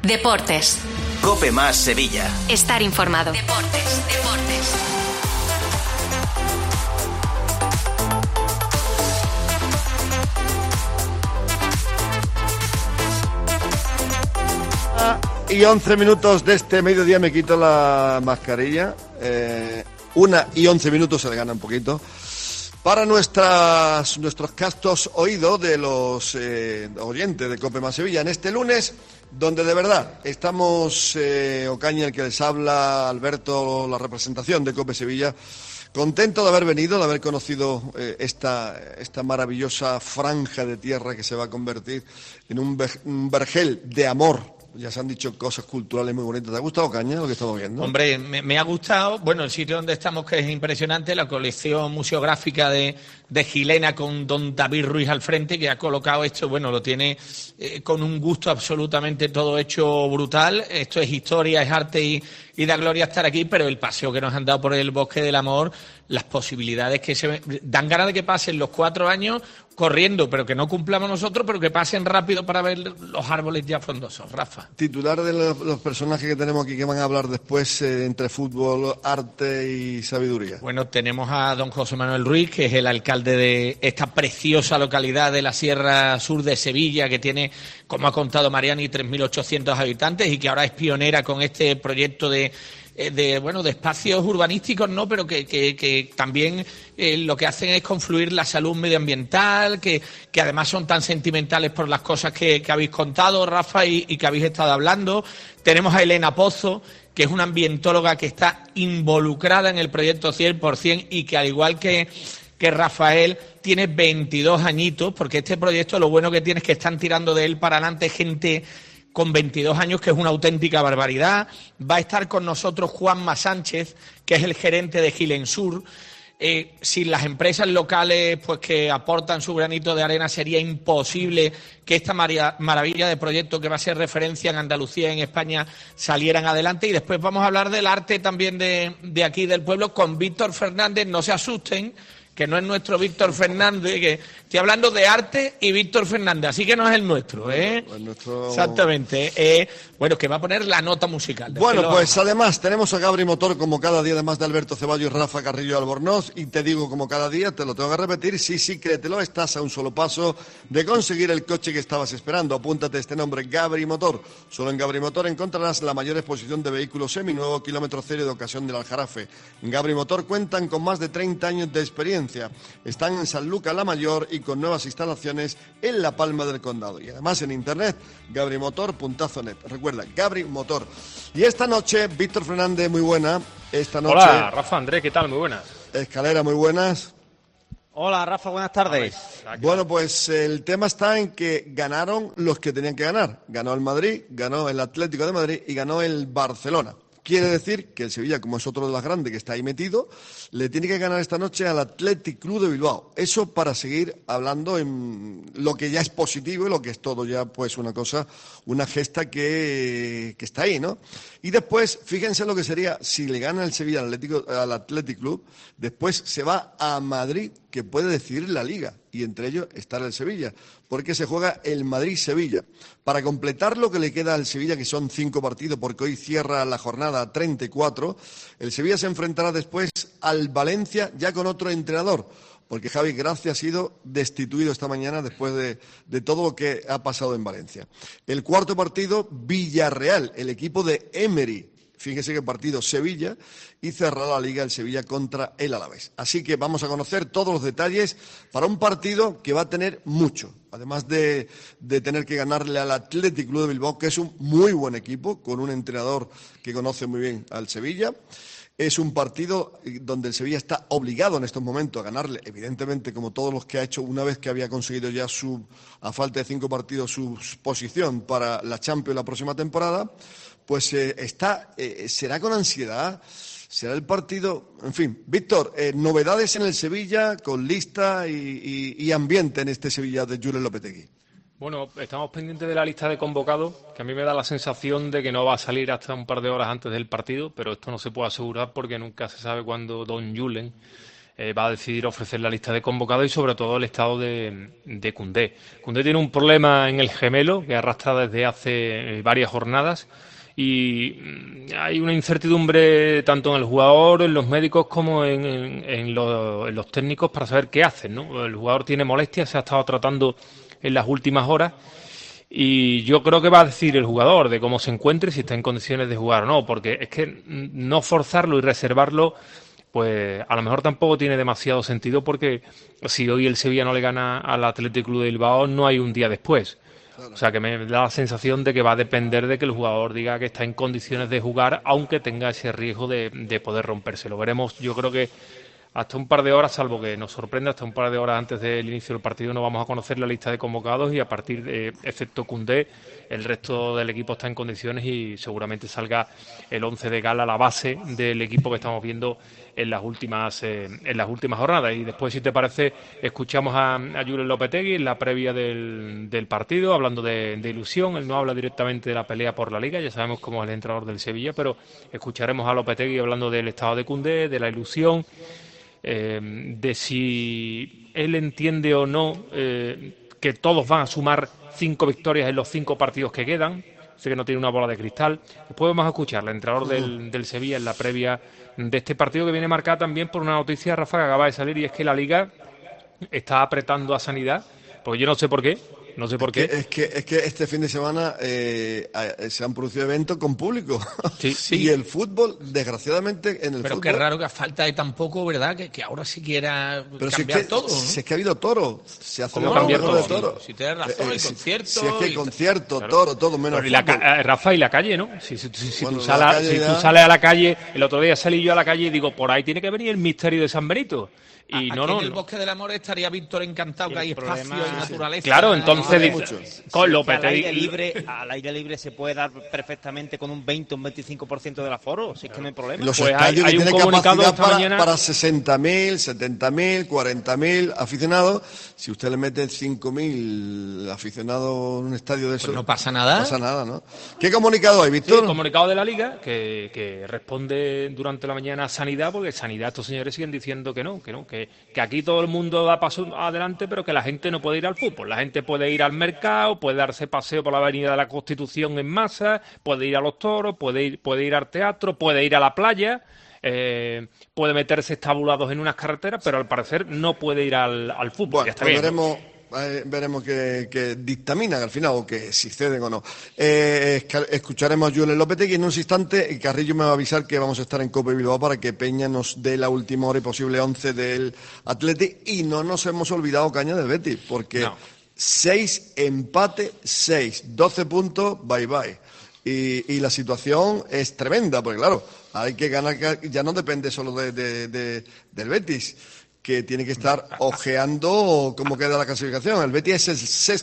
Deportes. COPE más Sevilla. Estar informado. Deportes. Y 11 minutos de este mediodía, me quito la mascarilla. 1:11 se le gana un poquito. Para nuestros castos oídos de los oyentes de COPE más Sevilla en este lunes, donde de verdad estamos, Ocaña, el que les habla, Alberto, la representación de COPE Sevilla, contento de haber venido, de haber conocido esta maravillosa franja de tierra que se va a convertir en un vergel de amor. Ya se han dicho cosas culturales muy bonitas. ¿Te ha gustado, Caña, lo que estamos viendo? Hombre, me ha gustado, bueno, el sitio donde estamos, que es impresionante, la colección museográfica de Gilena, con don David Ruiz al frente, que ha colocado esto, bueno, lo tiene con un gusto absolutamente todo hecho brutal. Esto es historia, es arte y da gloria estar aquí, pero el paseo que nos han dado por el Bosque del Amor, las posibilidades que se dan ganas de que pasen los 4 años corriendo, pero que no cumplamos nosotros, pero que pasen rápido para ver los árboles ya frondosos. Rafa. Titular de los personajes que tenemos aquí que van a hablar después entre fútbol, arte y sabiduría. Bueno, tenemos a don José Manuel Ruiz, que es el alcalde de esta preciosa localidad de la Sierra Sur de Sevilla, que tiene, como ha contado Mariani, 3.800 habitantes y que ahora es pionera con este proyecto de espacios urbanísticos, no, pero que también lo que hacen es confluir la salud medioambiental, que además son tan sentimentales por las cosas que habéis contado, Rafa, y que habéis estado hablando. Tenemos a Elena Pozo, que es una ambientóloga que está involucrada en el proyecto 100% y que, al igual que Rafael, tiene 22 añitos, porque este proyecto lo bueno que tiene es que están tirando de él para adelante gente con 22 años, que es una auténtica barbaridad. Va a estar con nosotros Juanma Sánchez, que es el gerente de Gilensur. Sin las empresas locales pues que aportan su granito de arena, sería imposible que esta maravilla de proyecto, que va a ser referencia en Andalucía y en España, salieran adelante. Y después vamos a hablar del arte también de aquí del pueblo con Víctor Fernández. No se asusten, que no es nuestro Víctor Fernández, que estoy hablando de arte y Víctor Fernández, así que no es el nuestro, ¿eh? Pues nuestro... Exactamente. Bueno, que va a poner la nota musical. Bueno, pues además tenemos a Gabri Motor, como cada día, además de Alberto Ceballos, Rafa Carrillo Albornoz, y te digo, como cada día, te lo tengo que repetir, sí, créetelo, estás a un solo paso de conseguir el coche que estabas esperando. Apúntate este nombre, Gabri Motor. Solo en Gabri Motor encontrarás la mayor exposición de vehículos seminuevo, kilómetro cero de ocasión del Aljarafe. En Gabri Motor cuentan con más de 30 años de experiencia. Están en Sanlúcar la Mayor y con nuevas instalaciones en La Palma del Condado. Y además en internet, gabrimotor.net. Recuerda, Gabri Motor. Y esta noche, Víctor Fernández, muy buena. Esta noche... Hola, Rafa, Andrés, ¿qué tal? Muy buenas. Escalera, muy buenas. Hola, Rafa, buenas tardes. Bueno, pues el tema está en que ganaron los que tenían que ganar. Ganó el Madrid, ganó el Atlético de Madrid y ganó el Barcelona. Quiere decir que el Sevilla, como es otro de las grandes que está ahí metido, le tiene que ganar esta noche al Athletic Club de Bilbao. Eso para seguir hablando en lo que ya es positivo y lo que es todo ya pues una cosa, una gesta que está ahí, ¿no? Y después, fíjense lo que sería si le gana el Sevilla al Athletic Club, después se va a Madrid, que puede decidir la Liga, y entre ellos estará el Sevilla, porque se juega el Madrid-Sevilla. Para completar lo que le queda al Sevilla, que son 5 partidos, porque hoy cierra la jornada 34, el Sevilla se enfrentará después al Valencia ya con otro entrenador, porque Javi Gracia ha sido destituido esta mañana después de todo lo que ha pasado en Valencia. El cuarto partido, Villarreal, el equipo de Emery. Fíjese que partido Sevilla, y cerrará la Liga el Sevilla contra el Alavés. Así que vamos a conocer todos los detalles para un partido que va a tener mucho. Además de tener que ganarle al Athletic Club de Bilbao, que es un muy buen equipo, con un entrenador que conoce muy bien al Sevilla. Es un partido donde el Sevilla está obligado en estos momentos a ganarle, evidentemente, como todos los que ha hecho una vez que había conseguido ya a falta de 5 partidos, su posición para la Champions la próxima temporada. Pues será con ansiedad, será el partido, en fin. Víctor, novedades en el Sevilla con lista y ambiente en este Sevilla de Julen Lopetegui. Bueno, estamos pendientes de la lista de convocados, que a mí me da la sensación de que no va a salir hasta un par de horas antes del partido, pero esto no se puede asegurar porque nunca se sabe cuándo don Julen va a decidir ofrecer la lista de convocados y sobre todo el estado de Koundé. Koundé tiene un problema en el gemelo que arrastra desde hace varias jornadas y hay una incertidumbre tanto en el jugador, en los médicos como en los técnicos para saber qué hacen, ¿no? El jugador tiene molestias, se ha estado tratando en las últimas horas y yo creo que va a decir el jugador de cómo se encuentre, si está en condiciones de jugar o no, porque es que no forzarlo y reservarlo pues a lo mejor tampoco tiene demasiado sentido, porque si hoy el Sevilla no le gana al Athletic Club de Bilbao, no hay un día después. Claro. O sea que me da la sensación de que va a depender de que el jugador diga que está en condiciones de jugar, aunque tenga ese riesgo de poder romperse. Lo veremos, yo creo que hasta un par de horas, salvo que nos sorprenda, hasta un par de horas antes del inicio del partido no vamos a conocer la lista de convocados y a partir de, excepto Koundé, el resto del equipo está en condiciones y seguramente salga el 11 de gala, la base del equipo que estamos viendo en las últimas jornadas. Y después, si te parece, escuchamos a Julen Lopetegui en la previa del partido, hablando de ilusión. Él no habla directamente de la pelea por la Liga, ya sabemos cómo es el entrenador del Sevilla, pero escucharemos a Lopetegui hablando del estado de Koundé, de la ilusión, de si él entiende o no que todos van a sumar 5 victorias en los 5 partidos que quedan. Sé que no tiene una bola de cristal. Después vamos a escuchar al entrenador del Sevilla en la previa de este partido, que viene marcada también por una noticia, Rafa, que acaba de salir, y es que la Liga está apretando a Sanidad, porque yo no sé por qué. Es que este fin de semana se han producido eventos con público. Sí. Y el fútbol, desgraciadamente, en el pero fútbol... Pero qué raro que a falta de tan poco, ¿verdad? Que ahora sí quiera cambiar todo, ¿no? Si es que ha habido toro. Se hace ¿Cómo cambiar todo? De toro. Si tienes razón, el concierto... Si es que el concierto, claro. todo menos fútbol. Rafa, y la calle, ¿no? Si tú sales a la calle... El otro día salí yo a la calle y digo, por ahí tiene que venir el misterio de San Benito. Y en el Bosque del Amor estaría Víctor encantado, que hay espacio y naturaleza. Claro, entonces con Lopetegui al aire libre se puede dar perfectamente con un 20 o un 25% del aforo, si es que no hay problema. Los pues estadios hay que tienen capacidad para 60.000, 70.000, 40.000 aficionados. Si usted le mete 5.000 aficionados en un estadio de eso, pues no pasa nada. No pasa nada, ¿no? ¿Qué comunicado hay, Víctor? Sí, el comunicado de la Liga que responde durante la mañana a Sanidad, porque Sanidad, estos señores siguen diciendo que aquí todo el mundo da paso adelante, pero que la gente no puede ir al fútbol. La gente puede ir al mercado, puede darse paseo por la Avenida de la Constitución en masa, puede ir a los toros, puede ir al teatro, puede ir a la playa, puede meterse estabulados en unas carreteras, pero al parecer no puede ir al fútbol. Bueno, ya está bien, veremos que dictaminan al final, o que si ceden o no. Escucharemos a Julen Lopetegui en un instante, y Carrillo me va a avisar que vamos a estar en Copa Bilbao para que Peña nos dé la última hora y posible 11 del Athletic, y no nos hemos olvidado, Caña, del Betis, porque 6 empate, 12 puntos, bye. Y la situación es tremenda, porque claro, hay que ganar, ya no depende solo del Betis, que tiene que estar ojeando cómo queda la clasificación. El Betis es el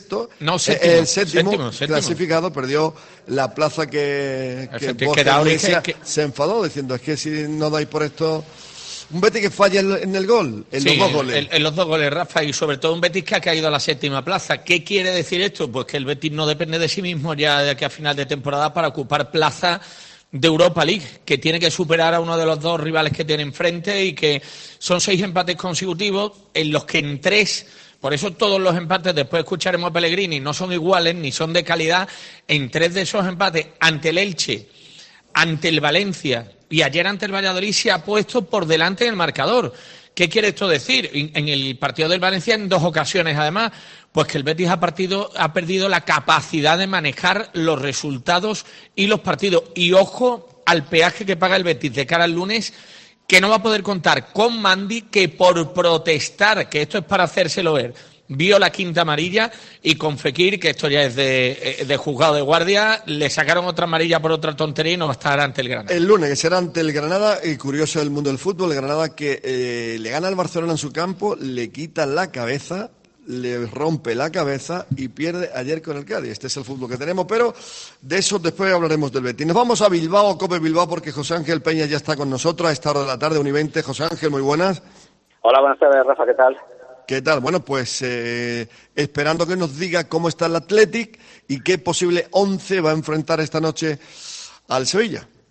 séptimo clasificado, perdió la plaza que Borja Iglesias se enfadó diciendo, es que si no dais por esto... Un Betis que falla en el gol, en los 2 goles. En los 2 goles, Rafa, y sobre todo un Betis que ha caído a la 7ª plaza. ¿Qué quiere decir esto? Pues que el Betis no depende de sí mismo ya de aquí a final de temporada para ocupar plaza de Europa League, que tiene que superar a uno de los 2 rivales que tiene enfrente, y que son 6 empates consecutivos en los que en 3, por eso todos los empates, después escucharemos a Pellegrini, no son iguales ni son de calidad. En 3 de esos empates, ante el Elche, ante el Valencia y ayer ante el Valladolid, se ha puesto por delante en el marcador. ¿Qué quiere esto decir? En el partido del Valencia, en 2 ocasiones además, pues que el Betis ha perdido la capacidad de manejar los resultados y los partidos. Y ojo al peaje que paga el Betis de cara al lunes, que no va a poder contar con Mandi, que por protestar, que esto es para hacérselo ver, vio la 5ª amarilla, y con Fekir, que esto ya es de juzgado de guardia, le sacaron otra amarilla por otra tontería y no va a estar ante el Granada. El lunes, que será ante el Granada, y curioso el mundo del fútbol, el Granada que le gana al Barcelona en su campo, le quita la cabeza, le rompe la cabeza y pierde ayer con el Cádiz. Este es el fútbol que tenemos, pero de eso después hablaremos del Betis. Nos vamos a Bilbao, Copa Bilbao, porque José Ángel Peña ya está con nosotros a esta hora de la tarde, 1:20. José Ángel, muy buenas. Hola, buenas tardes, Rafa, ¿qué tal? ¿Qué tal? Bueno, pues esperando que nos diga cómo está el Athletic y qué posible 11 va a enfrentar esta noche al Sevilla.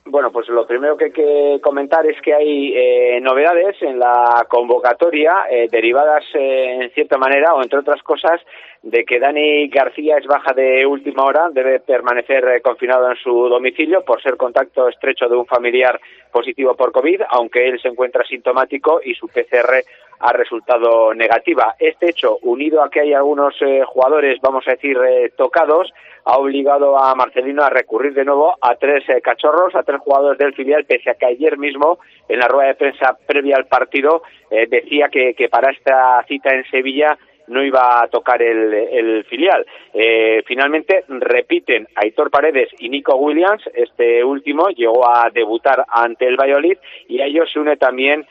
Bueno, pues lo primero que hay que comentar es que hay novedades en la convocatoria derivadas en cierta manera, o entre otras cosas, de que Dani García es baja de última hora, debe permanecer confinado en su domicilio por ser contacto estrecho de un familiar positivo por COVID, aunque él se encuentra sintomático y su PCR ha resultado negativa. Este hecho, unido a que hay algunos jugadores, vamos a decir, tocados, ha obligado a Marcelino a recurrir de nuevo a 3 cachorros, a 3 jugadores del filial, pese a que ayer mismo, en la rueda de prensa previa al partido, decía que para esta cita en Sevilla no iba a tocar el filial. Finalmente repiten Aitor Paredes y Nico Williams. Este último llegó a debutar ante el Valladolid, y a ellos se une también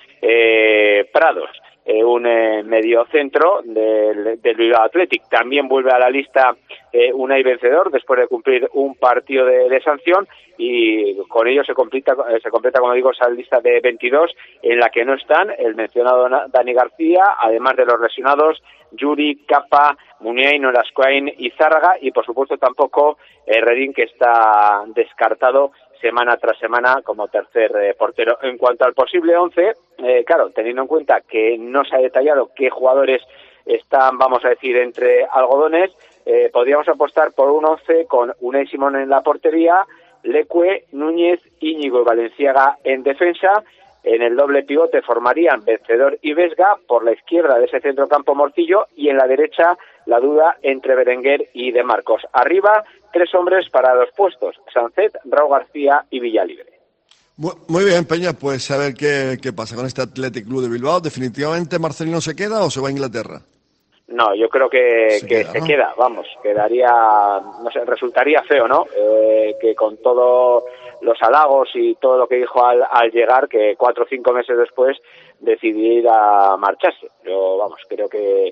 Prados, un mediocentro del Bilbao Athletic. También vuelve a la lista Unai Vencedor después de cumplir un partido de sanción, y con ello se completa, como digo, esa lista de 22 en la que no están el mencionado Dani García, además de los lesionados Yuri, Capa, Muniain, Olascoain y Zárraga, y por supuesto tampoco Redín, que está descartado semana tras semana como tercer portero. En cuanto al posible 11, claro, teniendo en cuenta que no se ha detallado qué jugadores están, vamos a decir, entre algodones, podríamos apostar por un 11 con Unai Simón en la portería, Lecue, Núñez, Íñigo y Valenciaga en defensa. En el doble pivote formarían Vencedor y Vesga, por la izquierda de ese centrocampo Morcillo, y en la derecha la duda entre Berenguer y De Marcos. Arriba, 3 hombres para los puestos: Sancet, Raúl García y Villalibre. Muy bien, Peña, pues a ver qué pasa con este Athletic Club de Bilbao. ¿Definitivamente Marcelino se queda o se va a Inglaterra? No, yo creo que se queda, vamos, quedaría, no sé, resultaría feo, ¿no? Que con todos los halagos y todo lo que dijo al llegar, que 4 o 5 meses después decidiera marcharse. Yo, vamos, creo que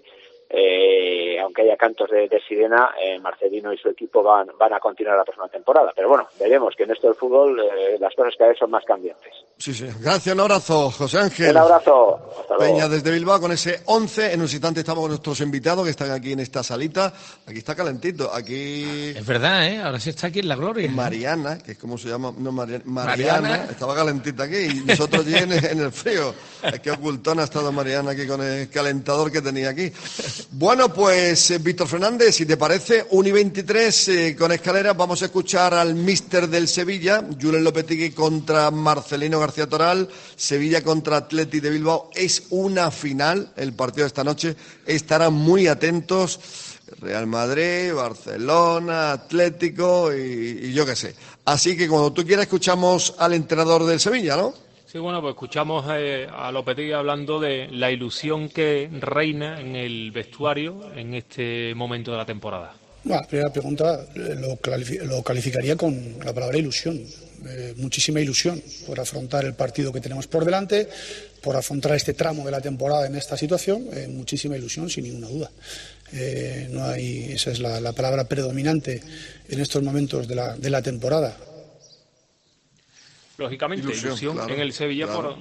aunque haya cantos de sirena, Marcelino y su equipo van a continuar la próxima temporada. Pero bueno, veremos que en esto del fútbol las cosas cada vez son más cambiantes. Sí. Gracias, un abrazo, José Ángel. Un abrazo. Hasta luego. Peña desde Bilbao con ese 11. En un instante estamos con nuestros invitados que están aquí en esta salita. Aquí está calentito. Aquí... Es verdad, ¿eh? Ahora sí está aquí en la gloria. Mariana, que es como se llama, no Mariana, estaba calentita aquí y nosotros allí en el frío. Es que ocultona ha estado Mariana aquí con el calentador que tenía aquí. Bueno, pues Víctor Fernández, si te parece, 1:23 con escaleras, vamos a escuchar al míster del Sevilla, Julen Lopetegui contra Marcelino García Toral. Sevilla contra Athletic de Bilbao. Es una final, el partido de esta noche. Estarán muy atentos. Real Madrid, Barcelona, Atlético y yo qué sé. Así que cuando tú quieras escuchamos al entrenador del Sevilla, ¿no? Sí, bueno, pues escuchamos a Lopetegui hablando de la ilusión que reina en el vestuario en este momento de la temporada. Bueno, la primera pregunta lo calificaría con la palabra ilusión. Muchísima ilusión por afrontar el partido que tenemos por delante, por afrontar este tramo de la temporada en esta situación. Muchísima ilusión, sin ninguna duda. No hay, esa es la palabra predominante en estos momentos de la temporada. Lógicamente, ilusión claro, en el Sevilla claro.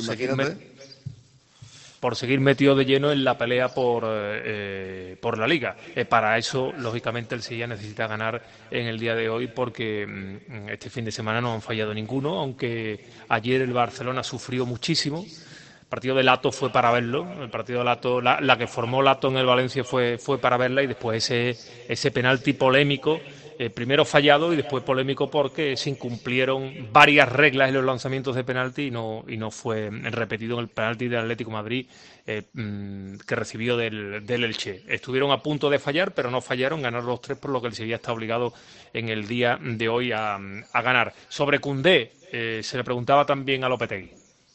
por seguir metido de lleno en la pelea por la Liga. Para eso, lógicamente, el Sevilla necesita ganar en el día de hoy, porque este fin de semana no han fallado ninguno, aunque ayer el Barcelona sufrió muchísimo. El partido de Lato fue para verlo, el partido de Lato, la que formó Lato en el Valencia fue para verla, y después ese penalti polémico, primero fallado y después polémico porque se incumplieron varias reglas en los lanzamientos de penalti y no fue repetido en el penalti del Atlético de Madrid que recibió del Elche. Estuvieron a punto de fallar, pero no fallaron, ganaron los 3, por lo que el Sevilla está obligado en el día de hoy a ganar. Sobre Koundé, se le preguntaba también a Lopetegui.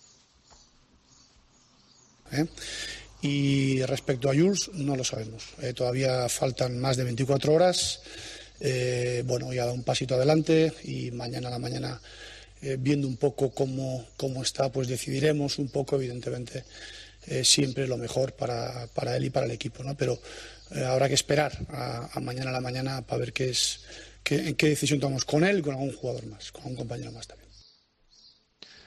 Y respecto a Jules, no lo sabemos. Todavía faltan más de 24 horas. Bueno, ya da un pasito adelante y mañana a la mañana, viendo un poco cómo está, pues decidiremos un poco, evidentemente, siempre lo mejor para él y para el equipo, ¿no? Pero habrá que esperar a mañana a la mañana para ver en qué decisión tomamos con él y con algún jugador más, con un compañero más también.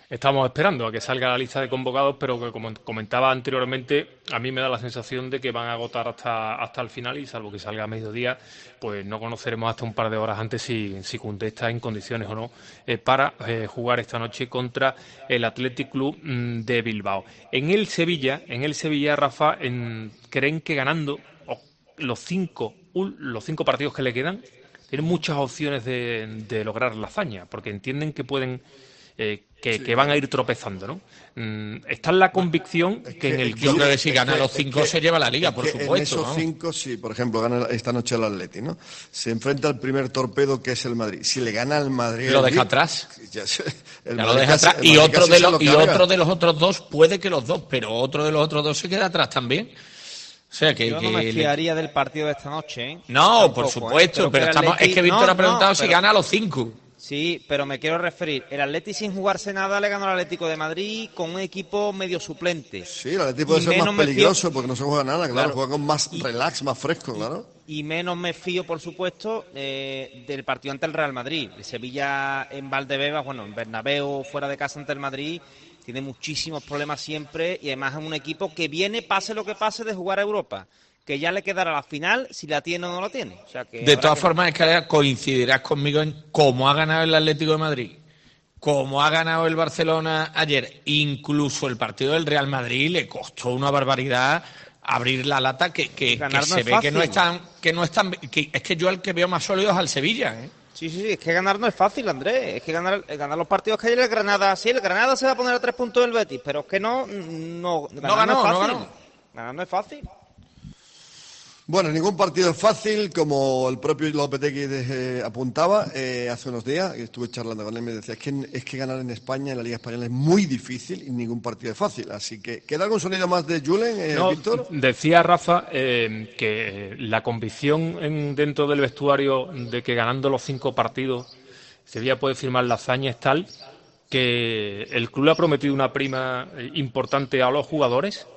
Estamos esperando a que salga la lista de convocados, pero que, como comentaba anteriormente, a mí me da la sensación de que van a agotar hasta el final, y salvo que salga a mediodía, pues no conoceremos hasta un par de horas antes si Koundé está en condiciones o no para jugar esta noche contra el Athletic Club de Bilbao. En el Sevilla, Rafa, creen que ganando los cinco partidos que le quedan, tienen muchas opciones de lograr la hazaña, porque entienden que pueden... que van a ir tropezando, ¿no? Está en la convicción que en el... Yo creo que si gana los 5 se lleva la Liga, por supuesto. En esos 5, sí, por ejemplo, gana esta noche el Atleti, ¿no? Se enfrenta al primer torpedo, que es el Madrid. Si le gana al Madrid... Lo deja atrás. Ya lo deja atrás. Y otro de los otros dos, puede que los dos, pero otro de los otros dos se queda atrás también. O sea que... Yo no me fiaría del partido de esta noche, ¿eh? No, tampoco, por supuesto, pero es que Víctor ha preguntado si gana a los 5. Sí, pero me quiero referir. El Atleti, sin jugarse nada, le ganó al Atlético de Madrid con un equipo medio suplente. Sí, el Atleti puede ser más peligroso porque no se juega nada, claro. Juega con más relax, más fresco, claro. Y menos me fío, por supuesto, del partido ante el Real Madrid. El Sevilla en Valdebebas, en Bernabéu, fuera de casa ante el Madrid, tiene muchísimos problemas siempre, y además es un equipo que viene, pase lo que pase, de jugar a Europa, que ya le quedará la final si la tiene o no la tiene. O sea, que de todas formas, Escalera, coincidirás conmigo en cómo ha ganado el Atlético de Madrid, cómo ha ganado el Barcelona ayer, incluso el partido del Real Madrid le costó una barbaridad abrir la lata, que se ve que no están, es que yo al que veo más sólido es al Sevilla, ¿eh? Sí, es que ganar no es fácil, Andrés. Es que ganar los partidos que ayer el Granada, sí, el Granada se va a poner a 3 puntos del Betis, pero es que no ganó. Ganar no es fácil. Bueno, ningún partido es fácil, como el propio Lopetegui apuntaba hace unos días, estuve charlando con él, me decía, es que ganar en España, en la Liga Española, es muy difícil y ningún partido es fácil. Así que, ¿queda algún sonido más de Julen, Víctor? Decía Rafa que la convicción dentro del vestuario de que ganando los 5 partidos Sevilla puede firmar la hazaña es tal que el club le ha prometido una prima importante a los jugadores.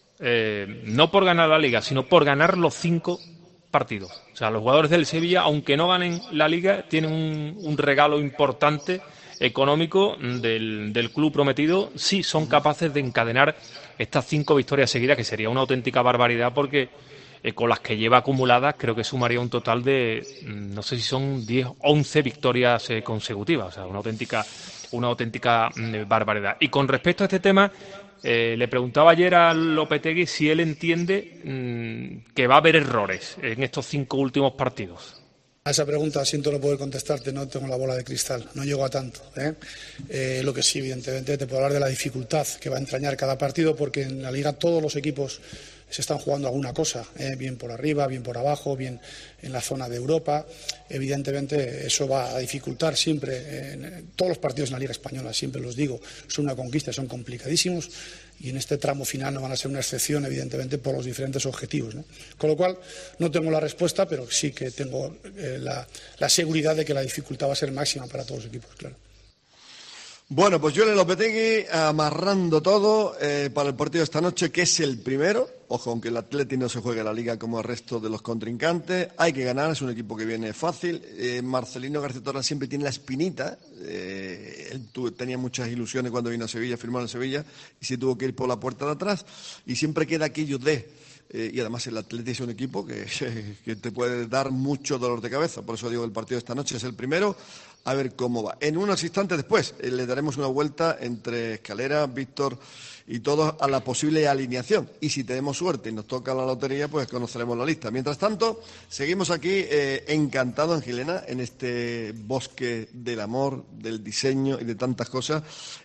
No por ganar la Liga, sino por ganar los 5 partidos. O sea, los jugadores del Sevilla, aunque no ganen la Liga, tienen un regalo importante económico del club prometido si son capaces de encadenar estas 5 victorias seguidas, que sería una auténtica barbaridad, porque con las que lleva acumuladas creo que sumaría un total de, no sé si son 10, 11 victorias consecutivas. O sea, una auténtica barbaridad. Y con respecto a este tema, le preguntaba ayer a Lopetegui si él entiende que va a haber errores en estos 5 últimos partidos. A esa pregunta siento no poder contestarte, no tengo la bola de cristal, no llego a tanto. Lo que sí, evidentemente, te puedo hablar de la dificultad que va a entrañar cada partido, porque en la Liga todos los equipos se están jugando alguna cosa, bien por arriba, bien por abajo, bien en la zona de Europa. Evidentemente eso va a dificultar siempre, todos los partidos en la Liga Española, siempre los digo, son una conquista, son complicadísimos, y en este tramo final no van a ser una excepción, evidentemente, por los diferentes objetivos, ¿no? Con lo cual, no tengo la respuesta, pero sí que tengo la seguridad de que la dificultad va a ser máxima para todos los equipos, claro. Bueno, pues Julen Lopetegui amarrando todo para el partido de esta noche, que es el primero. Ojo, aunque el Atleti no se juegue la Liga como el resto de los contrincantes, hay que ganar, es un equipo que viene fácil. Marcelino García Torres siempre tiene la espinita. Él tenía muchas ilusiones cuando vino a Sevilla, firmó en Sevilla, y se tuvo que ir por la puerta de atrás. Y siempre queda aquello y además el Atleti es un equipo que te puede dar mucho dolor de cabeza. Por eso digo, el partido de esta noche es el primero. A ver cómo va. En unos instantes después le daremos una vuelta entre Escalera, Víctor y todos a la posible alineación. Y si tenemos suerte y nos toca la lotería, pues conoceremos la lista. Mientras tanto, seguimos aquí encantados, Angelina, en este bosque del amor, del diseño y de tantas cosas.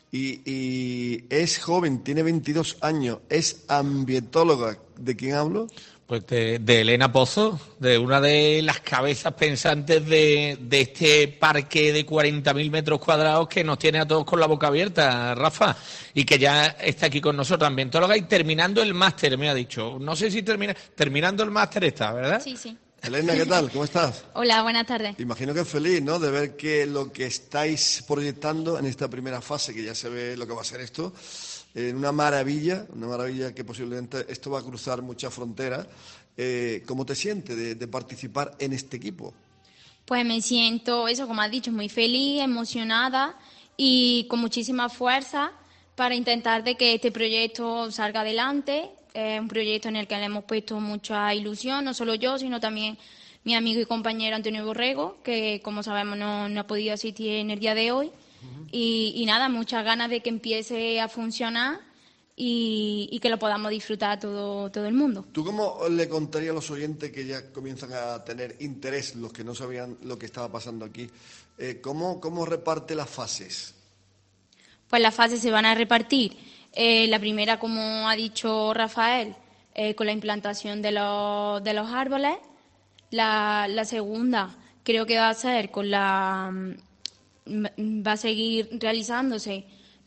Y es joven, tiene 22 años, es ambientóloga. ¿De quién hablo? Pues de Elena Pozo, de una de las cabezas pensantes de este parque de 40.000 metros cuadrados que nos tiene a todos con la boca abierta, Rafa, y que ya está aquí con nosotros, ambientóloga y terminando el máster, me ha dicho. No sé si terminando el máster está, ¿verdad? Sí. Elena, ¿qué tal? ¿Cómo estás? Hola, buenas tardes. Imagino que es feliz, ¿no?, de ver que lo que estáis proyectando en esta primera fase, que ya se ve lo que va a ser esto, una maravilla que posiblemente esto va a cruzar muchas fronteras. ¿Cómo te sientes de participar en este equipo? Pues me siento, eso como has dicho, muy feliz, emocionada y con muchísima fuerza para intentar de que este proyecto salga adelante. Es un proyecto en el que le hemos puesto mucha ilusión, no solo yo, sino también mi amigo y compañero Antonio Borrego, que como sabemos no ha podido asistir en el día de hoy. Y nada, muchas ganas de que empiece a funcionar y que lo podamos disfrutar todo el mundo. ¿Tú cómo le contarías a los oyentes que ya comienzan a tener interés, los que no sabían lo que estaba pasando aquí, cómo reparte las fases? Pues las fases se van a repartir. La primera, como ha dicho Rafael, con la implantación de los árboles. La segunda creo que va a ser va a seguir realizándose,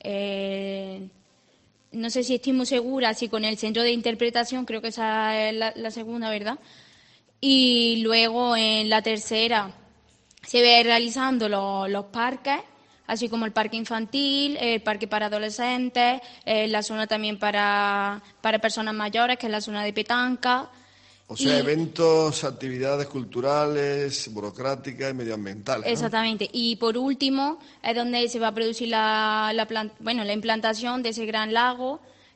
no sé si estoy muy segura, si con el centro de interpretación, creo que esa es la segunda, ¿verdad? Y luego en la tercera se ve realizando los parques, así como el parque infantil, el parque para adolescentes, la zona también para personas mayores, que es la zona de petanca. O sea, eventos, actividades culturales, burocráticas y medioambientales, ¿no? Exactamente. Y por último, es donde se va a producir la implantación de ese gran lago,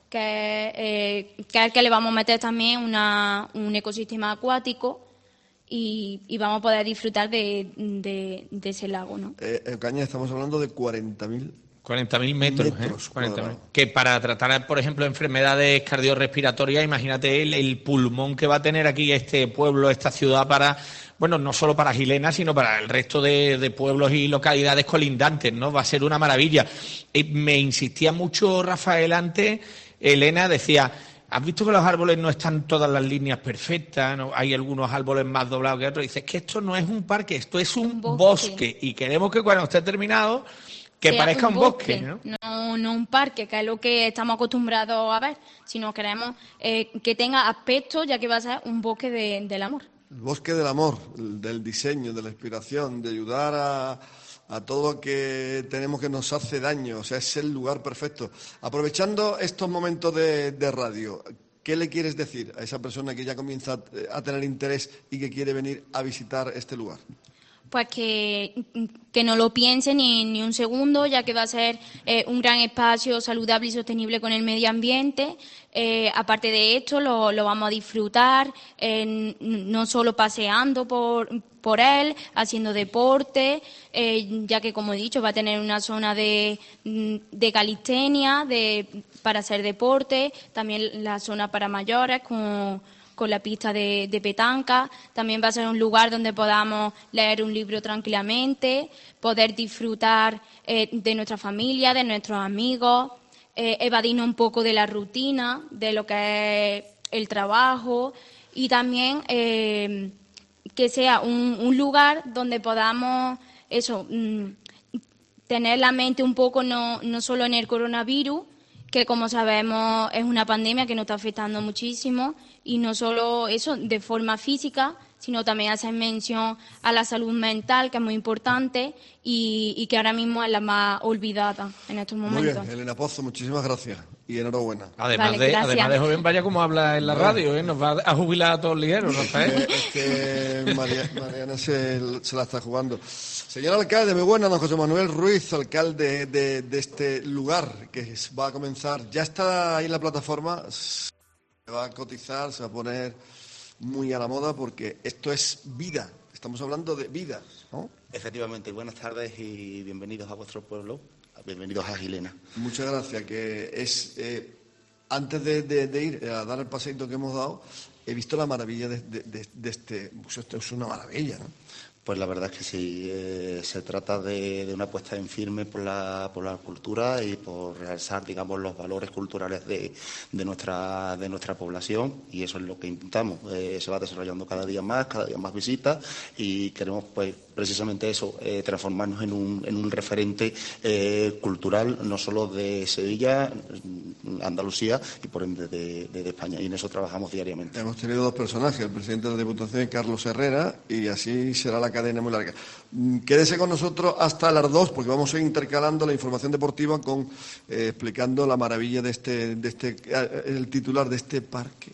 que es el que le vamos a meter también un ecosistema acuático y vamos a poder disfrutar de ese lago, ¿no? Caña, estamos hablando de 40.000 metros. 40.000. Que para tratar, por ejemplo, enfermedades cardiorrespiratorias, imagínate el pulmón que va a tener aquí este pueblo, esta ciudad, para, bueno, no solo para Gilena, sino para el resto de pueblos y localidades colindantes, ¿no? Va a ser una maravilla. Me insistía mucho Rafael antes, Elena decía, ¿has visto que los árboles no están todas las líneas perfectas? ¿No? Hay algunos árboles más doblados que otros. Dices que esto no es un parque, esto es un bosque. Y queremos que cuando esté terminado, que parezca un bosque, ¿no? No un parque, que es lo que estamos acostumbrados a ver, sino queremos que tenga aspecto, ya que va a ser un bosque del amor. El bosque del amor, del diseño, de la inspiración, de ayudar a todo lo que tenemos que nos hace daño. O sea, es el lugar perfecto. Aprovechando estos momentos de radio, ¿qué le quieres decir a esa persona que ya comienza a tener interés y que quiere venir a visitar este lugar? Pues que no lo piense ni un segundo, ya que va a ser un gran espacio saludable y sostenible con el medio ambiente. Aparte de esto, lo vamos a disfrutar, no solo paseando por él, haciendo deporte, ya que, como he dicho, va a tener una zona de calistenia, para hacer deporte, también la zona para mayores con la pista de petanca. También va a ser un lugar donde podamos leer un libro tranquilamente, poder disfrutar de nuestra familia, de nuestros amigos, evadirnos un poco de la rutina, de lo que es el trabajo, y también que sea un lugar donde podamos tener la mente un poco no solo en el coronavirus, que como sabemos es una pandemia que nos está afectando muchísimo, y no solo eso de forma física, sino también hacer mención a la salud mental, que es muy importante y que ahora mismo es la más olvidada en estos momentos. Muy bien, Elena Pozo, muchísimas gracias y enhorabuena. Además de joven, vaya como habla en la radio, nos va a jubilar a todos ligeros, Rafael. Es que Mariana se la está jugando. Señor alcalde, muy buena, don José Manuel Ruiz, alcalde de este lugar que va a comenzar. Ya está ahí en la plataforma, se va a cotizar, se va a poner muy a la moda porque esto es vida, estamos hablando de vida, ¿no? Efectivamente, buenas tardes y bienvenidos a vuestro pueblo, bienvenidos a Gilena. Muchas gracias, que es antes de ir a dar el paseito que hemos dado, he visto la maravilla de este museo. Esto es una maravilla, ¿no? Pues la verdad es que sí, se trata de una apuesta en firme por la cultura y por realzar, digamos, los valores culturales de nuestra población, y eso es lo que intentamos. Se va desarrollando cada día más visitas, y queremos, pues, precisamente eso, transformarnos en un referente cultural, no solo de Sevilla, Andalucía y por ende de España, y en eso trabajamos diariamente. Hemos tenido dos personajes, el presidente de la Diputación, Carlos Herrera, y así será la cadena muy larga. Quédese con nosotros hasta las 2, porque vamos a ir intercalando la información deportiva con explicando la maravilla de el titular de este parque.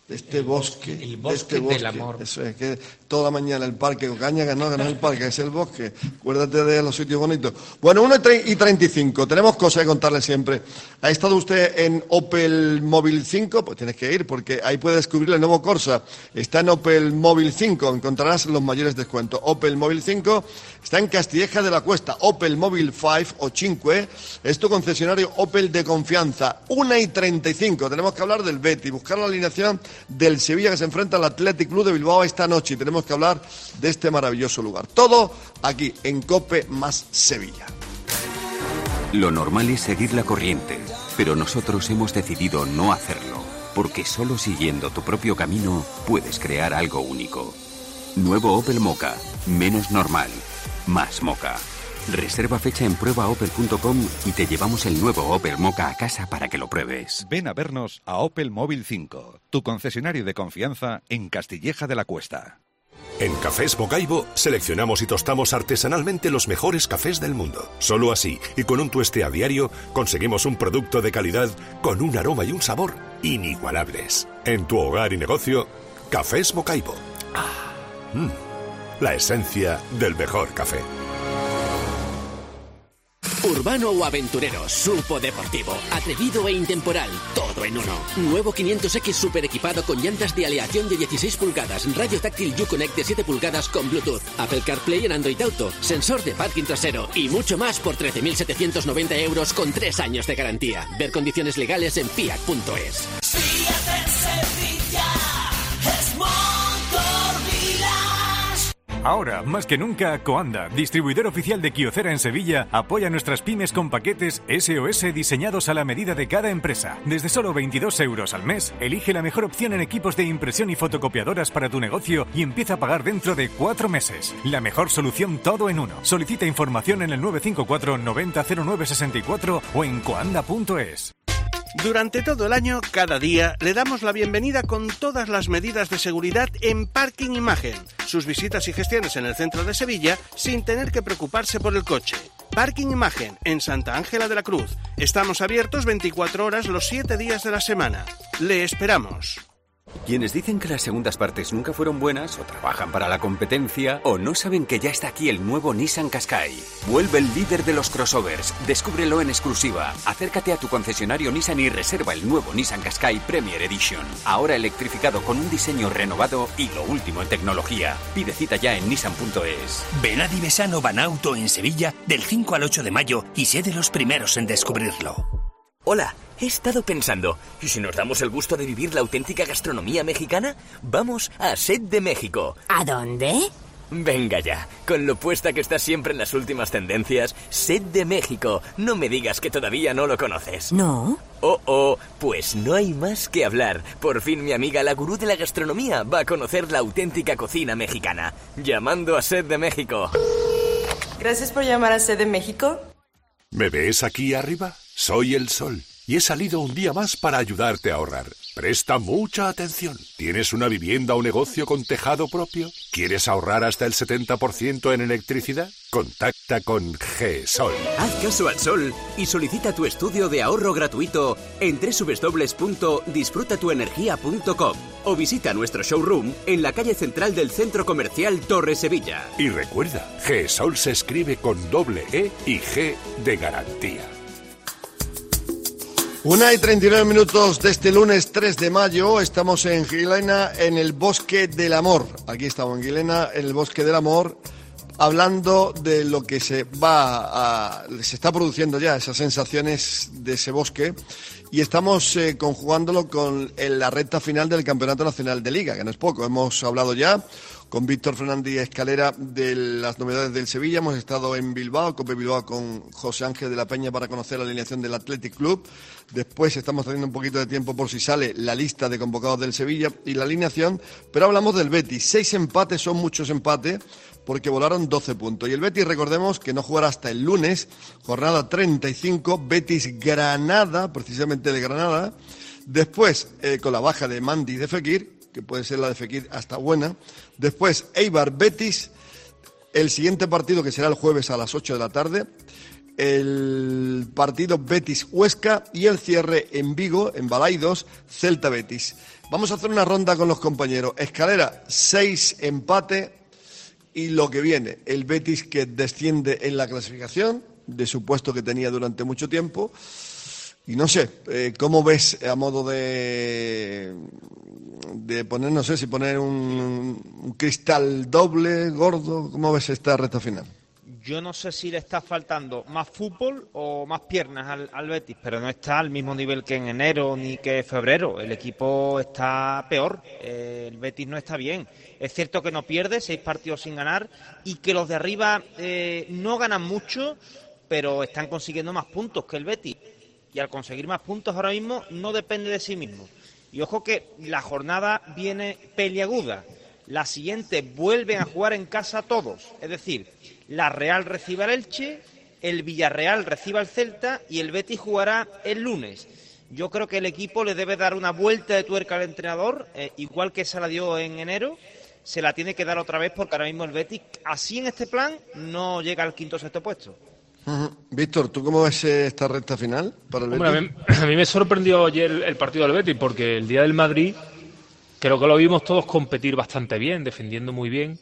de este bosque. El bosque del amor. Eso es, que toda la mañana el parque Ocaña, que no es el parque, es el bosque. Acuérdate de los sitios bonitos. Bueno, 1:35, tenemos cosas que contarle siempre. ¿Ha estado usted en Opel Móvil 5? Pues tienes que ir, porque ahí puede descubrir el nuevo Corsa. Está en Opel Móvil 5, encontrarás los mayores descuentos. Opel Móvil 5 está en Castilleja de la Cuesta. Opel Móvil 5 o 5 es tu concesionario Opel de confianza. 1:35, tenemos que hablar del Betis, buscar la alineación del Sevilla que se enfrenta al Athletic Club de Bilbao esta noche y tenemos que hablar de este maravilloso lugar. Todo aquí en COPE más Sevilla. Lo normal es seguir la corriente, pero nosotros hemos decidido no hacerlo, porque solo siguiendo tu propio camino puedes crear algo único. Nuevo Opel Mokka, menos normal, más Mokka. Reserva fecha en pruebaopel.com y te llevamos el nuevo Opel Mokka a casa para que lo pruebes. Ven a vernos a Opel Móvil 5, tu concesionario de confianza en Castilleja de la Cuesta. En Cafés Mocaibo seleccionamos y tostamos artesanalmente los mejores cafés del mundo. Solo así, y con un tueste a diario, conseguimos un producto de calidad con un aroma y un sabor inigualables. En tu hogar y negocio, Cafés Mocaibo. La esencia del mejor café. Urbano o aventurero, supo deportivo, atrevido e intemporal, todo en uno. Nuevo 500X super equipado con llantas de aleación de 16 pulgadas, radio táctil Uconnect de 7 pulgadas con Bluetooth, Apple CarPlay en Android Auto, sensor de parking trasero y mucho más por 13.790 euros con 3 años de garantía. Ver condiciones legales en fiat.es. Ahora, más que nunca, Coanda, distribuidor oficial de Kyocera en Sevilla, apoya a nuestras pymes con paquetes SOS diseñados a la medida de cada empresa. Desde solo 22 euros al mes, elige la mejor opción en equipos de impresión y fotocopiadoras para tu negocio y empieza a pagar dentro de 4 meses. La mejor solución todo en uno. Solicita información en el 954 90 09 64 o en coanda.es. Durante todo el año, cada día, le damos la bienvenida con todas las medidas de seguridad en Parking Imagen. Sus visitas y gestiones en el centro de Sevilla sin tener que preocuparse por el coche. Parking Imagen, en Santa Ángela de la Cruz. Estamos abiertos 24 horas los 7 días de la semana. Le esperamos. Quienes dicen que las segundas partes nunca fueron buenas, o trabajan para la competencia, o no saben que ya está aquí el nuevo Nissan Qashqai. Vuelve el líder de los crossovers. Descúbrelo en exclusiva. Acércate a tu concesionario Nissan y reserva el nuevo Nissan Qashqai Premier Edition. Ahora electrificado con un diseño renovado y lo último en tecnología. Pide cita ya en nissan.es. Ven a Divesano Banauto en Sevilla del 5 al 8 de mayo y sé de los primeros en descubrirlo. Hola, he estado pensando, ¿y si nos damos el gusto de vivir la auténtica gastronomía mexicana? Vamos a Sed de México. ¿A dónde? Venga ya, con lo puesta que estás siempre en las últimas tendencias, Sed de México. No me digas que todavía no lo conoces. No. Pues no hay más que hablar. Por fin mi amiga la gurú de la gastronomía va a conocer la auténtica cocina mexicana. Llamando a Sed de México. Gracias por llamar a Sed de México. ¿Me ves aquí arriba? Soy el sol y he salido un día más para ayudarte a ahorrar. Presta mucha atención. ¿Tienes una vivienda o negocio con tejado propio? ¿Quieres ahorrar hasta el 70% en electricidad? Contacta con GESOL. Haz caso al sol y solicita tu estudio de ahorro gratuito en www.disfrutatuenergia.com o visita nuestro showroom en la calle central del Centro Comercial Torre Sevilla. Y recuerda, GESOL se escribe con doble E y G de garantía. 1:39 de este lunes 3 de mayo, estamos en Guilena, en el Bosque del Amor. Aquí estamos en Guilena, en el Bosque del Amor, hablando de lo que se está produciendo ya, esas sensaciones de ese bosque, y estamos conjugándolo con la recta final del Campeonato Nacional de Liga, que no es poco. Hemos hablado ya con Víctor Fernández Escalera de las novedades del Sevilla. Hemos estado en Bilbao, COPE Bilbao, con José Ángel de la Peña para conocer la alineación del Athletic Club. Después estamos teniendo un poquito de tiempo por si sale la lista de convocados del Sevilla y la alineación, pero hablamos del Betis. 6 empates son muchos empates porque volaron 12 puntos. Y el Betis, recordemos que no jugará hasta el lunes, jornada 35, Betis-Granada, precisamente de Granada. Después, con la baja de Mandi y de Fekir, que puede ser la de Fekir hasta buena. Después, Eibar-Betis, el siguiente partido que será el jueves a las 8 de la tarde. el partido Betis-Huesca y el cierre en Vigo, en Balaidos, Celta-Betis. Vamos a hacer una ronda con los compañeros. Escalera, 6 empate y lo que viene, el Betis que desciende en la clasificación de su puesto que tenía durante mucho tiempo. Y no sé, ¿cómo ves a modo de poner, no sé si poner un cristal doble, gordo, cómo ves esta recta final? Yo no sé si le está faltando más fútbol o más piernas al Betis, pero no está al mismo nivel que en enero ni que en febrero. El equipo está peor, el Betis no está bien. Es cierto que no pierde, 6 partidos sin ganar, y que los de arriba no ganan mucho, pero están consiguiendo más puntos que el Betis. Y al conseguir más puntos ahora mismo no depende de sí mismo. Y ojo que la jornada viene peliaguda. La siguiente vuelven a jugar en casa todos. Es decir, la Real recibe al Elche, el Villarreal recibe al Celta y el Betis jugará el lunes. Yo creo que el equipo le debe dar una vuelta de tuerca al entrenador, igual que se la dio en enero, se la tiene que dar otra vez porque ahora mismo el Betis, así en este plan, no llega al 5º o 6º puesto. Víctor, ¿tú cómo ves esta recta final para el Betis? Hombre, a mí me sorprendió ayer el partido del Betis, porque el día del Madrid creo que lo vimos todos competir bastante bien, defendiendo muy bien,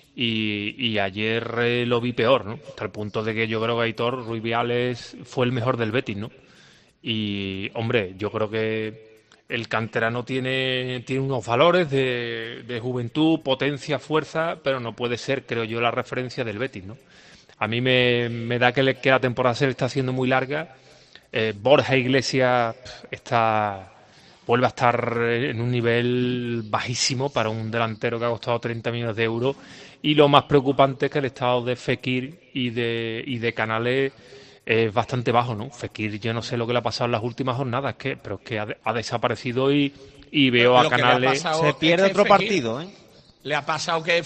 y ayer lo vi peor, ¿no? Hasta el punto de que yo creo que Aitor Ruibiales fue el mejor del Betis, ¿no? Y, hombre, yo creo que el canterano tiene unos valores de juventud, potencia, fuerza, pero no puede ser, creo yo, la referencia del Betis, ¿no? A mí me da que la temporada se le está haciendo muy larga. Borja Iglesias vuelve a estar en un nivel bajísimo para un delantero que ha costado 30 millones de euros. Y lo más preocupante es que el estado de Fekir y de Canales es bastante bajo, ¿no? Fekir, yo no sé lo que le ha pasado en las últimas jornadas, pero es que ha desaparecido y veo a Canales. Se pierde otro partido, ¿eh? Le ha pasado que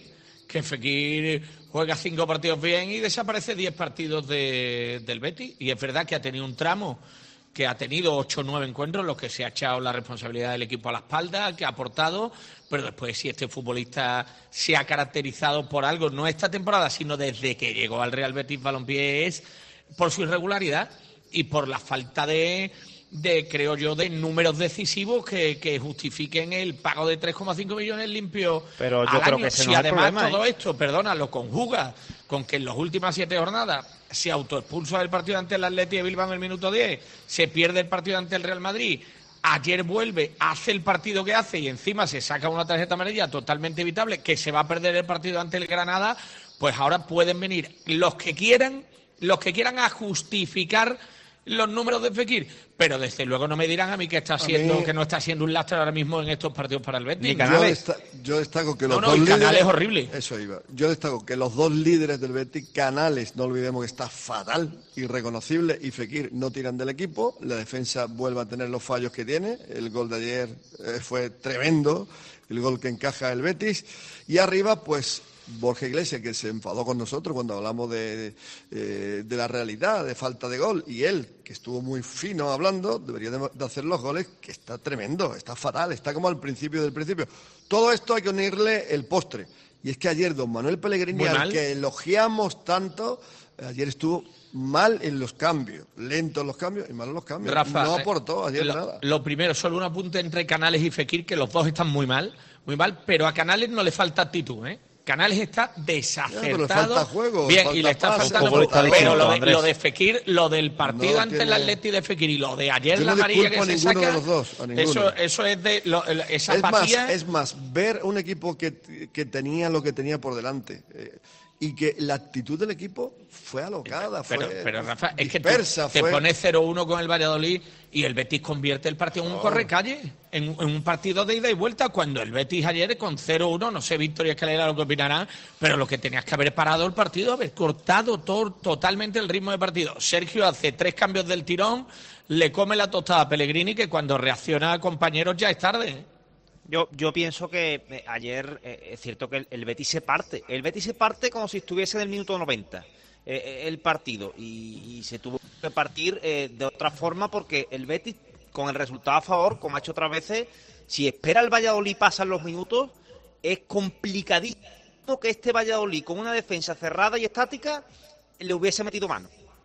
Fekir juega 5 partidos bien y desaparece 10 partidos del Betis. Y es verdad que ha tenido un tramo que ha tenido 8 o 9 encuentros en los que se ha echado la responsabilidad del equipo a la espalda, que ha aportado, pero después si este futbolista se ha caracterizado por algo, no esta temporada, sino desde que llegó al Real Betis Balompié, es por su irregularidad y por la falta de creo yo, de números decisivos que justifiquen el pago de 3,5 millones limpios pero yo al creo año. Que si además todo esto, lo conjuga con que en las últimas 7 jornadas se autoexpulsa del partido ante el Athletic de Bilbao en el minuto 10, se pierde el partido ante el Real Madrid, ayer vuelve, hace el partido que hace y encima se saca una tarjeta amarilla totalmente evitable, que se va a perder el partido ante el Granada, pues ahora pueden venir los que quieran a justificar los números de Fekir, pero desde luego no me dirán a mí que no está siendo un lastre ahora mismo en estos partidos para el Betis. Yo destaco que los dos líderes... Canales es horrible. Eso iba. Yo destaco que los 2 líderes del Betis, Canales, no olvidemos que está fatal, irreconocible, y Fekir no tiran del equipo. La defensa vuelve a tener los fallos que tiene. El gol de ayer fue tremendo, el gol que encaja el Betis. Y arriba, pues... Borja Iglesias, que se enfadó con nosotros cuando hablamos de la realidad, de falta de gol, y él, que estuvo muy fino hablando, debería de hacer los goles, que está tremendo, está fatal, está como al principio del principio. Todo esto hay que unirle el postre, y es que ayer don Manuel Pellegrini, al que elogiamos tanto, ayer estuvo mal en los cambios, lento en los cambios y mal en los cambios. Rafa, no aportó ayer nada. Lo primero, solo un apunte entre Canales y Fekir, que los dos están muy mal, pero a Canales no le falta actitud, ¿eh? Canales está desacertado. Pero le falta juego, bien, falta y le está faltando. Pero lo de Fekir, lo del partido ante el Atleti de Fekir y lo de ayer la amarilla que se saca, de los dos, eso es de esa apatía. Es más, ver un equipo que tenía lo que tenía por delante. Y que la actitud del equipo fue alocada, pero Rafa, es que te pones 0-1 con el Valladolid y el Betis convierte el partido en un correcalle, en un partido de ida y vuelta, cuando el Betis ayer con 0-1, no sé Víctor y Escalera lo que opinarán, pero lo que tenías que haber parado el partido, haber cortado totalmente el ritmo de partido. Sergio hace 3 cambios del tirón, le come la tostada a Pellegrini, que cuando reacciona a compañeros ya es tarde. Yo pienso que ayer es cierto que el Betis se parte. El Betis se parte como si estuviese en el minuto 90 el partido. Y se tuvo que partir de otra forma porque el Betis, con el resultado a favor, como ha hecho otras veces, si espera el Valladolid pasan los minutos, es complicadísimo que este Valladolid, con una defensa cerrada y estática, le hubiese metido mano.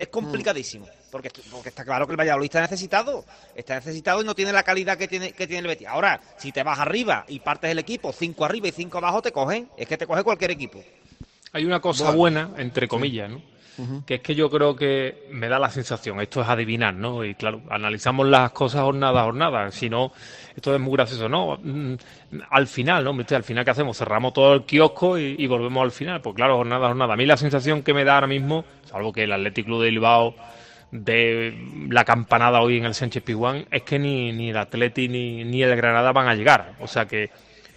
es complicadísimo, porque está claro que el Valladolid está necesitado y no tiene la calidad que tiene el Betis. Ahora, si te vas arriba y partes el equipo, 5 arriba y 5 abajo, te coge cualquier equipo. Hay una cosa buena, entre comillas, ¿no? Que es que yo creo que me da la sensación, esto es adivinar, ¿no? Y claro, analizamos las cosas jornada a jornada, si no, esto es muy gracioso, ¿no? Al final, ¿no? Al final, ¿qué hacemos? Cerramos todo el kiosco y volvemos al final, pues claro, jornada a jornada. A mí la sensación que me da ahora mismo, salvo que el Athletic Club de Bilbao de la campanada hoy en el Sánchez Pizjuán, es que ni el Athletic ni el Granada van a llegar, o sea que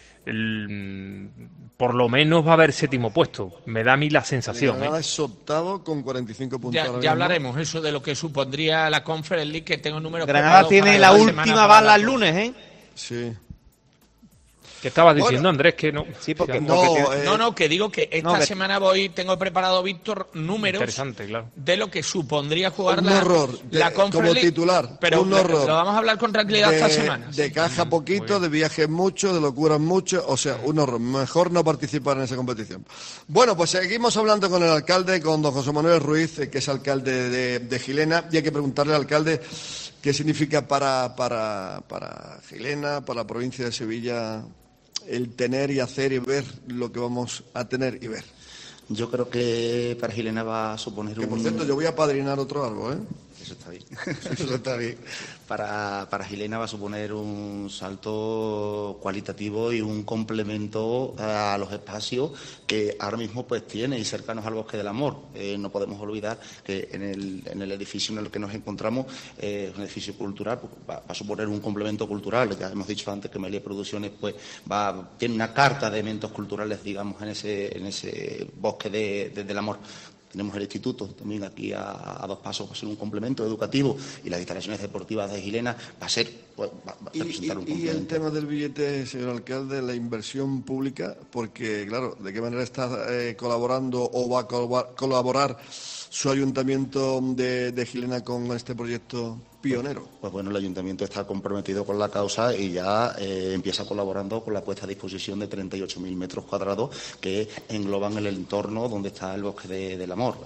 por lo menos va a haber séptimo puesto, me da a mí la sensación. Granada es octavo con 45 puntos. Ya hablaremos eso de lo que supondría la Conference League, que tengo números. Granada tiene la última bala el lunes, ¿eh? Sí. ¿Qué estabas diciendo, Andrés? Que no. Sí, porque que digo que esta semana tengo preparado, Víctor, números claro, de lo que supondría jugar la Conference como League, titular. Pero un horror. Lo vamos a hablar con tranquilidad esta semana. De caja poquito, de viajes mucho, de locuras mucho, o sea, un horror. Mejor no participar en esa competición. Bueno, pues seguimos hablando con el alcalde, con don José Manuel Ruiz, que es alcalde de Gilena, y hay que preguntarle al alcalde qué significa para Gilena, para la provincia de Sevilla, el tener y hacer y ver lo que vamos a tener y ver. Yo creo que para Gilena va a suponer que, por cierto, yo voy a padrinar otro algo, ¿eh? Eso está bien. Eso está bien. Para Gilena va a suponer un salto cualitativo y un complemento a los espacios que ahora mismo pues tiene y cercanos al Bosque del Amor. No podemos olvidar que en el edificio en el que nos encontramos es un edificio cultural, pues, va a suponer un complemento cultural. Ya hemos dicho antes que Melia Producciones pues tiene una carta de eventos culturales, digamos, en ese Bosque del Amor. Tenemos el instituto también aquí a 2 pasos, va a ser un complemento educativo, y las instalaciones deportivas de Gilena va a representar un complemento. Y el tema del billete, señor alcalde, la inversión pública, porque claro, ¿de qué manera está colaborando o va a colaborar su ayuntamiento de Gilena con este proyecto pionero? Pues bueno, el ayuntamiento está comprometido con la causa y ya empieza colaborando con la puesta a disposición de 38.000 metros cuadrados que engloban el entorno donde está el Bosque del Amor.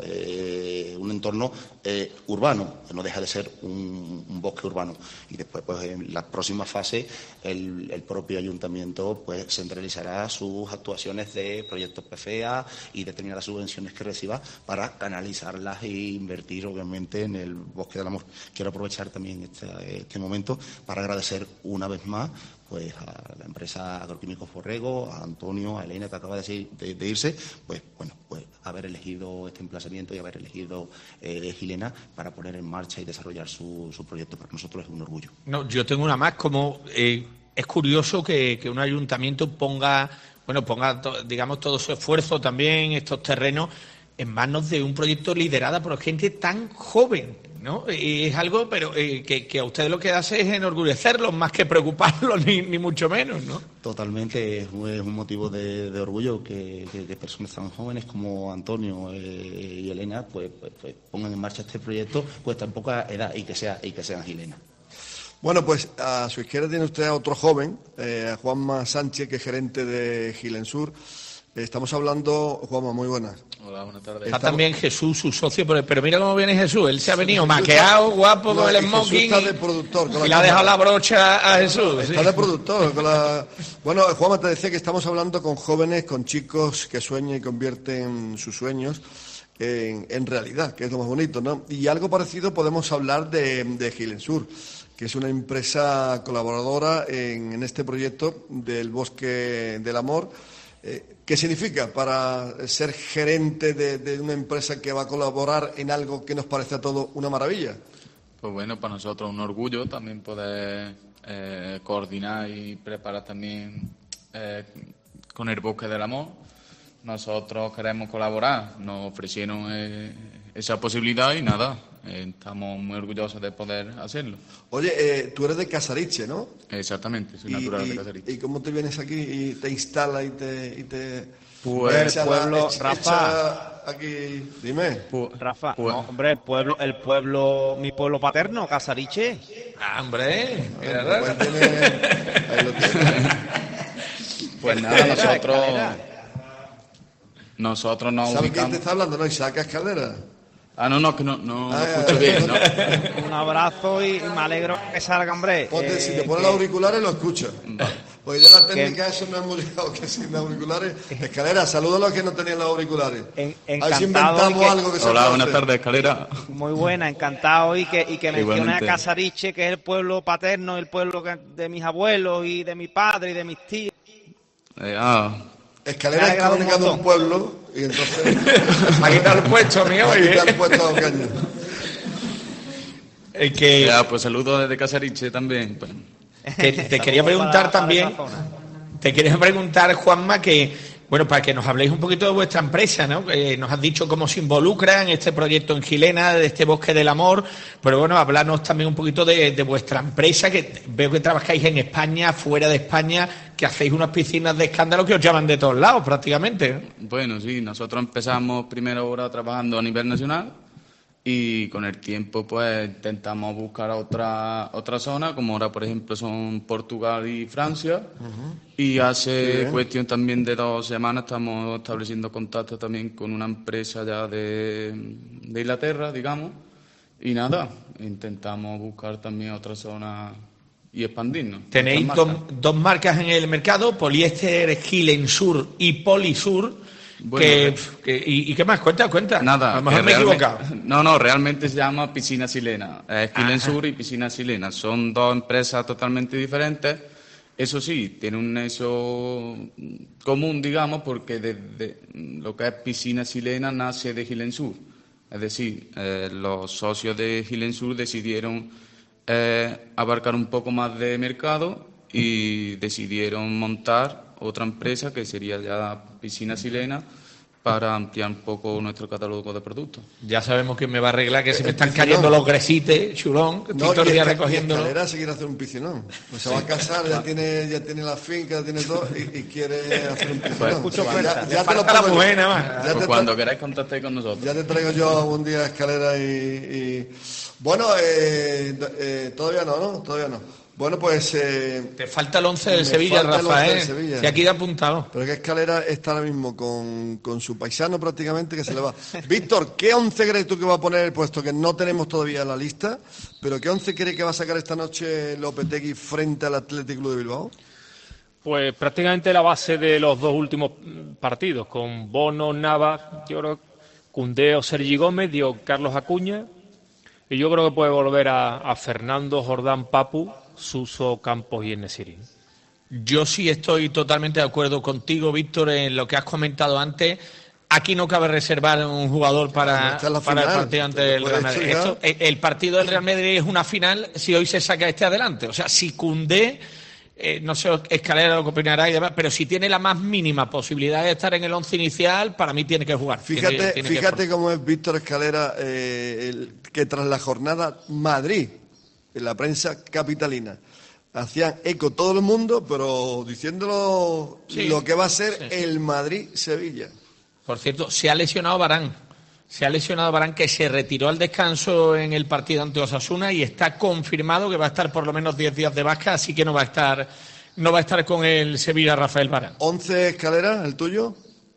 Un entorno urbano, que no deja de ser un bosque urbano. Y después, pues en la próxima fase, el propio ayuntamiento pues centralizará sus actuaciones de proyectos PFEA y determinadas subvenciones que reciba para canalizarlas e invertir, obviamente, en el Bosque del Amor. Quiero aprovechar también este momento para agradecer una vez más pues a la empresa Agroquímicos Borrego, a Antonio, a Elena, que acaba de irse, pues bueno, pues haber elegido este emplazamiento y haber elegido Gilena para poner en marcha y desarrollar su proyecto. Para nosotros es un orgullo. No, yo tengo una más, como es curioso que un ayuntamiento ponga digamos todo su esfuerzo también, estos terrenos, en manos de un proyecto liderado por gente tan joven, ¿no? Y es algo, pero que a ustedes lo que hace es enorgullecerlos más que preocuparlos, ni mucho menos, ¿no? Totalmente, es un motivo de orgullo que personas tan jóvenes como Antonio y Elena pues pongan en marcha este proyecto pues tan poca edad y que sean Gilena. Bueno, pues a su izquierda tiene usted a otro joven, a Juanma Sánchez, que es gerente de Gilensur. Estamos hablando, Juanma, muy buenas. Hola, buenas tardes. Está también Jesús, su socio, pero mira cómo viene Jesús. Él se ha venido maqueado, guapo, con el smoking. Está de productor. Y le ha dejado la brocha a Jesús. Está de productor. Bueno, Juanma, te decía que estamos hablando con jóvenes, con chicos que sueñan y convierten sus sueños en realidad, que es lo más bonito, ¿no? Y algo parecido podemos hablar de Gilensur, que es una empresa colaboradora en este proyecto del Bosque del Amor. ¿Qué significa para ser gerente de una empresa que va a colaborar en algo que nos parece a todos una maravilla? Pues bueno, para nosotros un orgullo también poder coordinar y preparar también con el Bosque del Amor. Nosotros queremos colaborar, nos ofrecieron esa posibilidad y nada, estamos muy orgullosos de poder hacerlo. Oye, tú eres de Casariche, ¿no? Exactamente, soy natural de Casariche. ¿Y cómo te vienes aquí y te instalas y te pues el pueblo, Rafa, aquí, dime. Rafa, no, hombre, el pueblo, mi pueblo paterno, Casariche. Ah, hombre, ahí lo tienes. Pues nada, nosotros nos ¿Sabes ubicamos. quién te está hablando? ¿No? Isaac Escalera. No, que no escucho bien, ¿no? Un abrazo y me alegro que salga, hombre. Si te pones los auriculares lo escuchas. Pues ya la técnica eso no es muy ligado, que sin auriculares. Escalera, saludos a los que no tenían los auriculares. A ver si inventamos algo que se Hola, buenas tardes, Escalera. Muy buena, encantado y que mencione a Casariche, que es el pueblo paterno, el pueblo de mis abuelos y de mi padre y de mis tíos. Escalera es comunicando un pueblo y entonces me ha quitado el puesto mío. Me ha quitado el puesto a Ocaña. Pues saludos desde Casariche también. Pues. Te quería preguntar también, Juanma, que bueno, para que nos habléis un poquito de vuestra empresa, ¿no? Nos has dicho cómo se involucra en este proyecto en Gilena, de este Bosque del Amor, pero bueno, hablarnos también un poquito de vuestra empresa, que veo que trabajáis en España, fuera de España, que hacéis unas piscinas de escándalo que os llaman de todos lados prácticamente. Bueno, sí, nosotros empezamos primero ahora trabajando a nivel nacional y con el tiempo pues intentamos buscar otra zona, como ahora por ejemplo son Portugal y Francia. Y hace cuestión también de 2 semanas estamos estableciendo contacto también con una empresa ya de Inglaterra, digamos, y nada, intentamos buscar también otra zona y expandirnos. Tenéis dos marcas en el mercado, Poliéster Gilensur y Polisur. Bueno, ¿Y qué más? Cuenta. Nada. A lo mejor me he equivocado. No, realmente se llama Piscina Silena. Gilensur y Piscina Silena. Son 2 empresas totalmente diferentes. Eso sí, tiene un nexo común, digamos, porque desde lo que es Piscina Silena nace de Gilensur. Es decir, los socios de Gilensur decidieron abarcar un poco más de mercado y decidieron montar otra empresa que sería ya Piscina Silena para ampliar un poco nuestro catálogo de productos. Ya sabemos quién me va a arreglar, que se me están cayendo los gresites, chulón, que estoy todo el día recogiéndolo. Escalera seguir hacer un piscinón. Pues se va a casar, ya tiene la finca, tiene todo y quiere hacer un piscinón. Escucho fuerza. Ya te lo pongo buena, más. Pues cuando queráis contactéis con nosotros. Ya te traigo yo un día Escalera y... Bueno, todavía no. Bueno, pues... te falta el 11 de Sevilla, Rafael. Si aquí te ha apuntado. Pero que Escalera está ahora mismo con su paisano prácticamente que se le va. Víctor, ¿qué 11 crees tú que va a poner? Puesto que no tenemos todavía la lista, pero ¿qué 11 cree que va a sacar esta noche Lopetegui frente al Athletic Club de Bilbao? Pues prácticamente la base de los 2 últimos partidos, con Bono, Navas, yo creo, Koundé o Sergi Gómez, Carlos Acuña, y yo creo que puede volver a Fernando, Jordán, Papu, Suso, Campos y En-Nesyri. Yo sí estoy totalmente de acuerdo contigo, Víctor, en lo que has comentado antes. Aquí no cabe reservar un jugador para el partido ante el Real Madrid. El partido del Real Madrid es una final si hoy se saca adelante. O sea, si Koundé, no sé, Escalera lo que opinará y demás, pero si tiene la más mínima posibilidad de estar en el 11 inicial, para mí tiene que jugar. Fíjate cómo es Víctor Escalera, que tras la jornada Madrid, en la prensa capitalina, hacían eco todo el mundo, pero diciéndolo lo que va a ser el Madrid-Sevilla. Por cierto, se ha lesionado Varane, que se retiró al descanso en el partido ante Osasuna y está confirmado que va a estar por lo menos 10 días de baja, así que no va a estar con el Sevilla Rafael Varane. 11 Escalera, ¿el tuyo?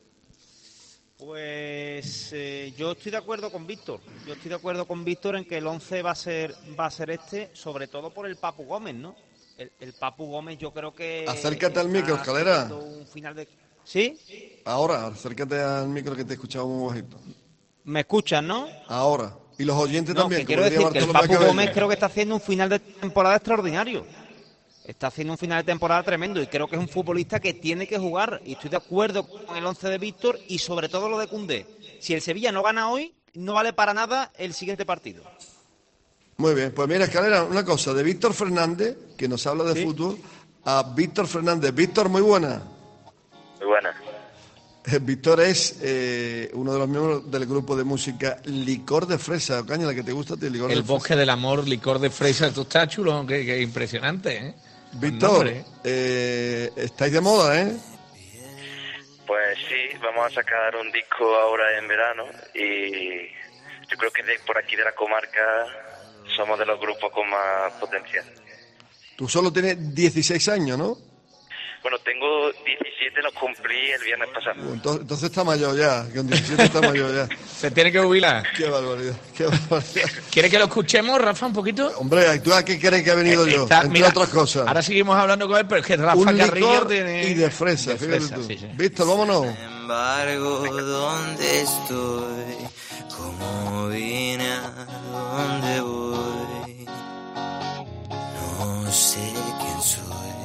Pues yo estoy de acuerdo con Víctor. En que el 11 va a ser este, sobre todo por el Papu Gómez, ¿no? El Papu Gómez yo creo que... Acércate al micro, Escalera. ¿Sí? Ahora, acércate al micro que te escuchaba muy bajito. ¿Me escuchan, no? Ahora. Y los oyentes también. Quiero decir que el Papu Gómez creo que está haciendo un final de temporada extraordinario. Está haciendo un final de temporada tremendo y creo que es un futbolista que tiene que jugar. Y estoy de acuerdo con el 11 de Víctor y sobre todo lo de Koundé. Si el Sevilla no gana hoy, no vale para nada el siguiente partido. Muy bien, pues mira, Escalera, una cosa. De Víctor Fernández, que nos habla de fútbol, a Víctor Fernández. Víctor, muy buena. Muy buena. Víctor es uno de los miembros del grupo de música Licor de Fresa. Caña, la que te gusta, Licor de Fresa. El Bosque del Amor, Licor de Fresa. Esto está chulo, que impresionante, ¿eh? Víctor, estáis de moda, ¿eh? Pues sí, vamos a sacar un disco ahora en verano y yo creo que por aquí de la comarca somos de los grupos con más potencial. Tú solo tienes 16 años, ¿no? Bueno, tengo 17, los cumplí el viernes pasado. Entonces está mayor ya, con 17 está mayor ya. Se tiene que jubilar. Qué barbaridad, qué barbaridad. ¿Quiere que lo escuchemos, Rafa, un poquito? Hombre, ¿tú a qué crees que he venido yo? Entre otras cosas. Ahora seguimos hablando con él, pero es que Rafa un Carrillo tiene... y de fresa, fíjate tú. Sí. Víctor, vámonos. Sin embargo, ¿dónde estoy? ¿Cómo vine? ¿A dónde voy? No sé quién soy.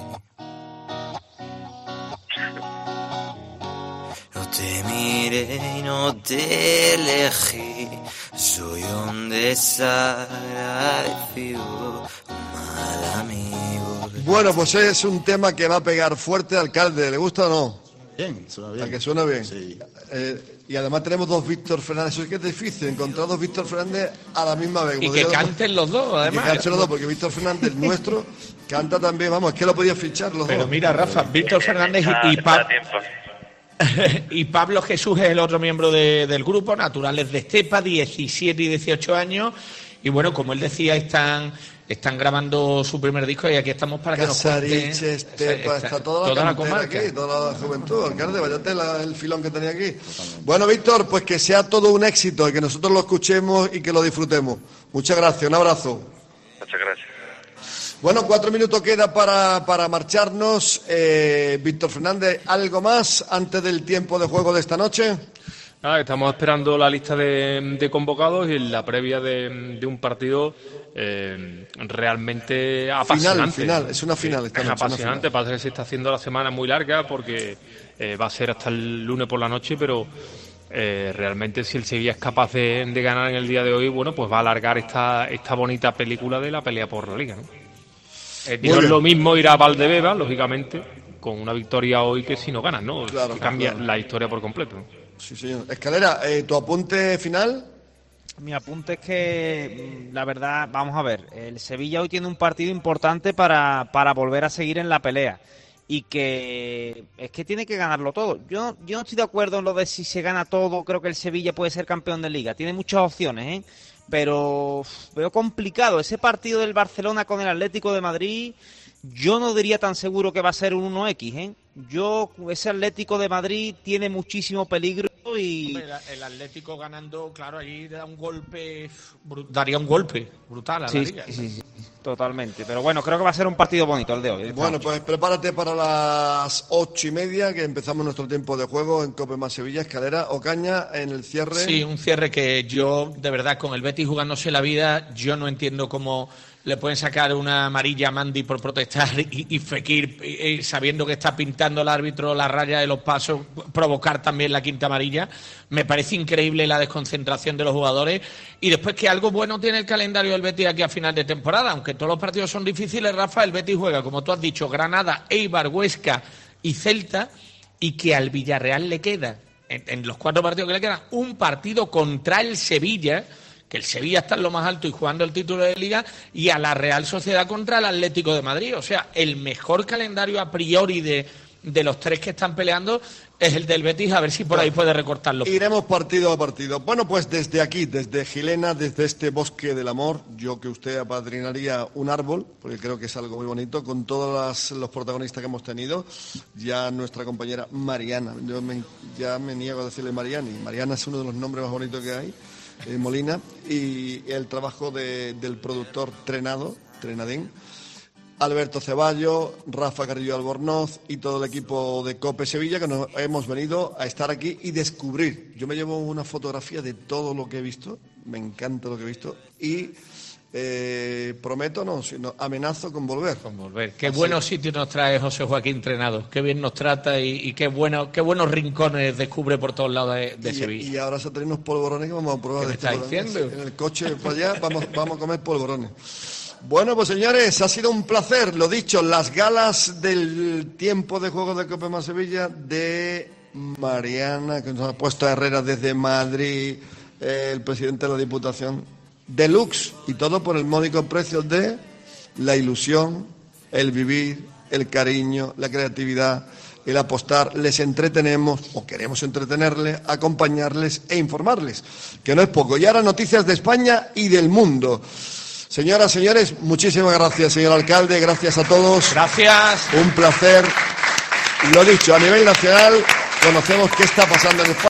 No te miré y no te elegí. Soy un desagradecido, un mal amigo. Bueno, pues es un tema que va a pegar fuerte, alcalde. ¿Le gusta o no? Bien, suena bien. ¿A que suena bien? Sí. Y además tenemos dos Víctor Fernández. Eso es que es difícil, encontrar dos Víctor Fernández a la misma vez. Y que canten los dos, además. Que canten los dos, porque Víctor Fernández, nuestro, canta también, vamos, es que lo podía fichar los dos. Pero mira, Rafa, Víctor Fernández y Pablo Jesús es el otro miembro del grupo, naturales de Estepa, 17 y 18 años. Y bueno, como él decía, están grabando su primer disco y aquí estamos para que nos cuente. Estepa, está toda la comarca aquí, toda la juventud, alcalde, váyate el filón que tenía aquí. Bueno, Víctor, pues que sea todo un éxito y que nosotros lo escuchemos y que lo disfrutemos. Muchas gracias, un abrazo. Muchas gracias. Bueno, 4 minutos queda para marcharnos. Víctor Fernández, ¿algo más antes del tiempo de juego de esta noche? Nada, estamos esperando la lista de convocados y la previa de un partido realmente apasionante. Final, es una final. Es apasionante, parece que se está haciendo la semana muy larga porque va a ser hasta el lunes por la noche, pero realmente si el Sevilla es capaz de ganar en el día de hoy, bueno, pues va a alargar esta bonita película de la pelea por la Liga, ¿no? No es lo mismo ir a Valdebebas, lógicamente, con una victoria hoy que si no ganas, ¿no? Claro, que cambia la historia por completo. Sí, señor. Escalera, ¿tu apunte final? Mi apunte es que, la verdad, vamos a ver, el Sevilla hoy tiene un partido importante para volver a seguir en la pelea. Y que es que tiene que ganarlo todo. Yo no estoy de acuerdo en lo de si se gana todo, creo que el Sevilla puede ser campeón de Liga. Tiene muchas opciones, pero veo complicado. Ese partido del Barcelona con el Atlético de Madrid, yo no diría tan seguro que va a ser un 1X, ese Atlético de Madrid tiene muchísimo peligro y... Hombre, el Atlético ganando, claro, ahí daría un golpe brutal a la Liga. Sí, totalmente. Pero bueno, creo que va a ser un partido bonito el de hoy. Bueno, pues prepárate para las 8:30, que empezamos nuestro tiempo de juego en Cope más Sevilla. Escalera, Ocaña, en el cierre. Sí, un cierre que yo, de verdad, con el Betis jugándose la vida, yo no entiendo cómo le pueden sacar una amarilla a Mandy por protestar y Fekir, sabiendo que está pintando el árbitro la raya de los pasos, provocar también la quinta amarilla. Me parece increíble la desconcentración de los jugadores. Y después que algo bueno tiene el calendario del Betis aquí a final de temporada. Aunque todos los partidos son difíciles, Rafa, el Betis juega, como tú has dicho, Granada, Eibar, Huesca y Celta, y que al Villarreal le queda, en los 4 partidos que le quedan, un partido contra el Sevilla, que el Sevilla está en lo más alto y jugando el título de Liga, y a la Real Sociedad contra el Atlético de Madrid. O sea, el mejor calendario a priori de los 3 que están peleando es el del Betis, a ver si por ahí puede recortarlo. Iremos partido a partido. Bueno, pues desde aquí, desde Gilena, desde este bosque del amor, yo que usted apadrinaría un árbol, porque creo que es algo muy bonito, con todos los protagonistas que hemos tenido. Ya nuestra compañera Mariana, ya me niego a decirle Mariani. Mariana es uno de los nombres más bonitos que hay. Molina, y el trabajo del productor Trenadín, Alberto Ceballos, Rafa Carrillo Albornoz y todo el equipo de COPE Sevilla, que nos hemos venido a estar aquí y descubrir. Yo me llevo una fotografía de todo lo que he visto, me encanta lo que he visto, y prometo, amenazo con volver. Qué buenos sitios nos trae José Joaquín Trenado, qué bien nos trata y qué buenos rincones descubre por todos lados de Sevilla. Y ahora se traen unos polvorones que vamos a probar. ¿Qué me está diciendo? En el coche para allá vamos a comer polvorones. Bueno, pues señores, ha sido un placer, lo dicho, las galas del tiempo de juego de Copa más Sevilla de Mariana, que nos ha puesto a Herrera desde Madrid, el presidente de la Diputación, deluxe, y todo por el módico precio de la ilusión, el vivir, el cariño, la creatividad, el apostar. Les entretenemos, o queremos entretenerles, acompañarles e informarles, que no es poco. Y ahora noticias de España y del mundo. Señoras, señores, muchísimas gracias, señor alcalde, gracias a todos. Gracias. Un placer. Lo dicho, a nivel nacional conocemos qué está pasando en España.